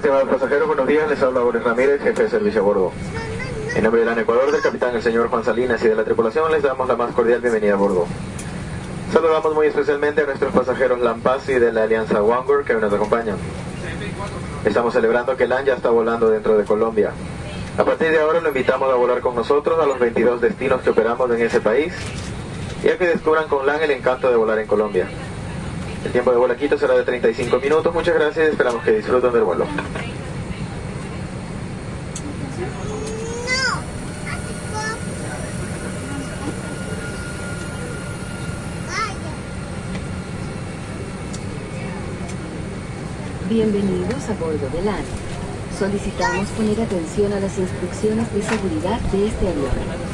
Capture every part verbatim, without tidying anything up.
estimados pasajeros, buenos días, les habla Boris Ramírez, jefe de servicio a bordo. En nombre del ANA Ecuador, del capitán el señor Juan Salinas y de la tripulación, les damos la más cordial bienvenida a bordo. Saludamos muy especialmente a nuestros pasajeros Lampasi de la Alianza OneWorld que hoy nos acompañan. Estamos celebrando que LAN ya está volando dentro de Colombia. A partir de ahora lo invitamos a volar con nosotros a los veintidós destinos que operamos en ese país y a que descubran con LAN el encanto de volar en Colombia. El tiempo de vuelo a Quito será de treinta y cinco minutos. Muchas gracias y esperamos que disfruten del vuelo. Bienvenidos a bordo de LAN. Solicitamos poner atención a las instrucciones de seguridad de este avión.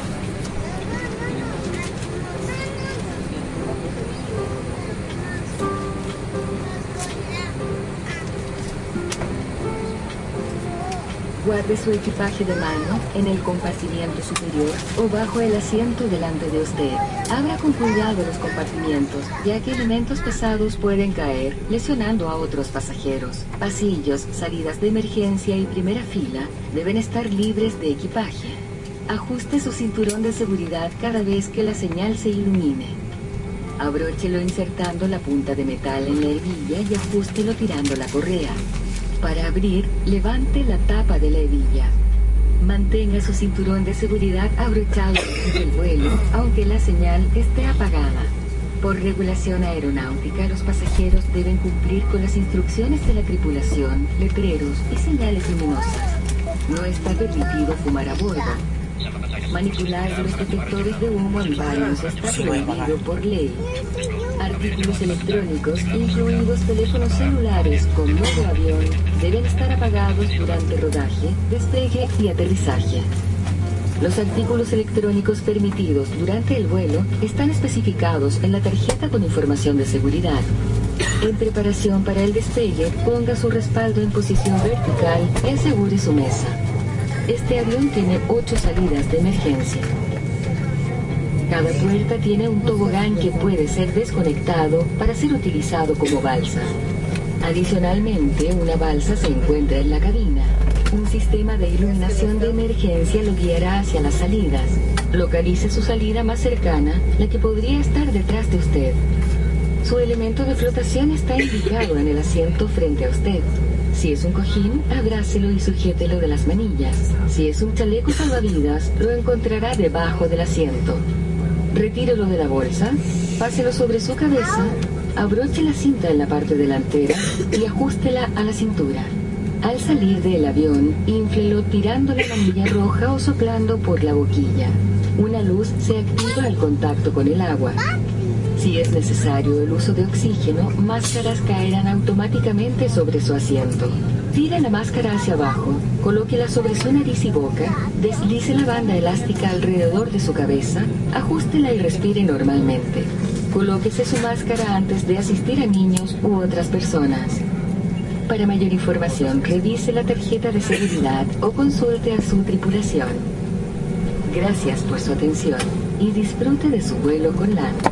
Guarde su equipaje de mano en el compartimiento superior o bajo el asiento delante de usted. Abra con cuidado los compartimientos, ya que elementos pesados pueden caer, lesionando a otros pasajeros. Pasillos, salidas de emergencia y primera fila deben estar libres de equipaje. Ajuste su cinturón de seguridad cada vez que la señal se ilumine. Abróchelo insertando la punta de metal en la hebilla y ajústelo tirando la correa. Para abrir, levante la tapa de la hebilla. Mantenga su cinturón de seguridad abrochado durante el vuelo, aunque la señal esté apagada. Por regulación aeronáutica, los pasajeros deben cumplir con las instrucciones de la tripulación, letreros y señales luminosas. No está permitido fumar a bordo. Manipular los detectores de humo en baños está prohibido por ley. Artículos electrónicos, incluidos teléfonos celulares con modo avión, deben estar apagados durante rodaje, despegue y aterrizaje. Los artículos electrónicos permitidos durante el vuelo están especificados en la tarjeta con información de seguridad. En preparación para el despegue, ponga su respaldo en posición vertical y asegure su mesa. Este avión tiene ocho salidas de emergencia. Cada puerta tiene un tobogán que puede ser desconectado para ser utilizado como balsa. Adicionalmente, una balsa se encuentra en la cabina. Un sistema de iluminación de emergencia lo guiará hacia las salidas. Localice su salida más cercana, la que podría estar detrás de usted. Su elemento de flotación está indicado en el asiento frente a usted. Si es un cojín, abrácelo y sujételo de las manillas. Si es un chaleco salvavidas, lo encontrará debajo del asiento. Retírelo de la bolsa, páselo sobre su cabeza, abroche la cinta en la parte delantera y ajústela a la cintura. Al salir del avión, inflelo tirando la manilla roja o soplando por la boquilla. Una luz se activa al contacto con el agua. Si es necesario el uso de oxígeno, máscaras caerán automáticamente sobre su asiento. Tire la máscara hacia abajo, colóquela sobre su nariz y boca, deslice la banda elástica alrededor de su cabeza, ajústela y respire normalmente. Colóquese su máscara antes de asistir a niños u otras personas. Para mayor información, revise la tarjeta de seguridad o consulte a su tripulación. Gracias por su atención y disfrute de su vuelo con LAN.